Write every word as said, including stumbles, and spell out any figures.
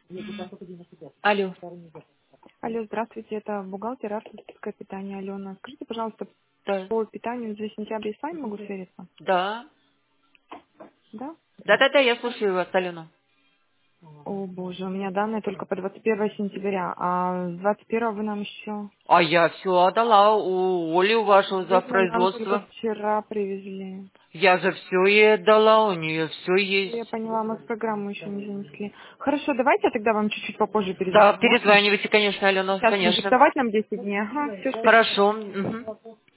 Алло. Алло, здравствуйте, это бухгалтер авторское питание Алена. Скажите, пожалуйста, Да. по питанию за сентябрь я с вами могу свериться? Да. Да? Да-да-да, я слушаю вас, Алена. О боже, у меня данные только по двадцать первое сентября, а с двадцать первого вы нам еще... А я все отдала у Оли у вашего за Вы нам только производство. вчера привезли. Я же все ей отдала, у нее все Я есть. поняла, мы в программу еще не занесли. Хорошо, давайте я тогда вам чуть-чуть попозже Да, перезвоню, можно? перезванивайте, конечно, Алена, Сейчас не конечно. диктовать нам десять дней. Ага, все, спасибо. Хорошо. Мгм.